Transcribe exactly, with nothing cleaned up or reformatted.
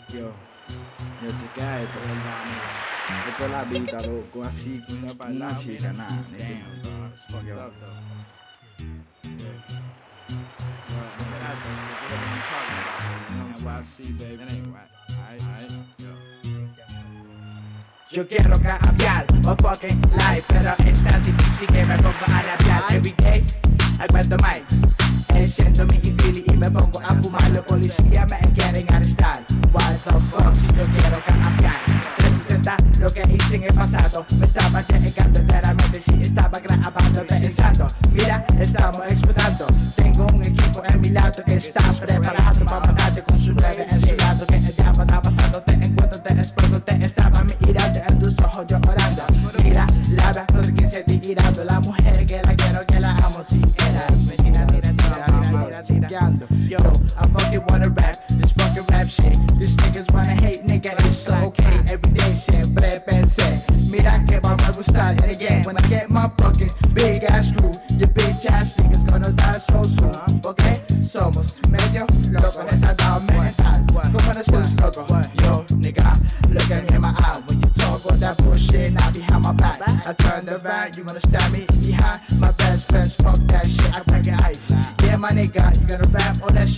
Yo, yo chequea esto, esto es la vida, loco, así con una chica, nada. Damn, dog. It's fucked Yo. up, though. Yeah. Well, that, that's what I'm talking about. You know what I'm saying? N Y C, baby. That ain't right. Alright, alright. Yo. Yo quiero cambiar my fucking life, pero es tan difícil que me pongo a rapear everyday. Aguanto mic, enciendo mi infili y me pongo a fumar. Los policías me quieren arrestar. What the fuck si yo quiero cambiar? trescientos sesenta, lo que hice en el pasado me estaba llegando enteramente. Si estaba grabando, pensando, mira, estamos explotando. Tengo un equipo en mi lado que está preparado para matarte con su nueve en su lado. Que el diablo está pasando, te encuentro, te exploto, te estaba mirando en tus ojos yo orando. Mira, la verdad que se tirando, la mujer que la quiero, que la amo. Si era mentira, tira, tira, tira, tira, tirando. Yo, I fucking wanna rap, this fucking rap shit. These niggas wanna hate, nigga, it's so okay. Everyday siempre pensé, mira que vamos a gustar. And again, when I get my fucking big ass crew, your bitch ass niggas gonna die so soon. Okay, somos medio locos, retardado mental. Como no seas loco, yo, nigga, look at me in my eye. When you talk all that bullshit, not behind my back. I turn around, you wanna stab me behind my best friends. Fuck that shit, I break your ice. Yeah, my nigga, you gonna rap all that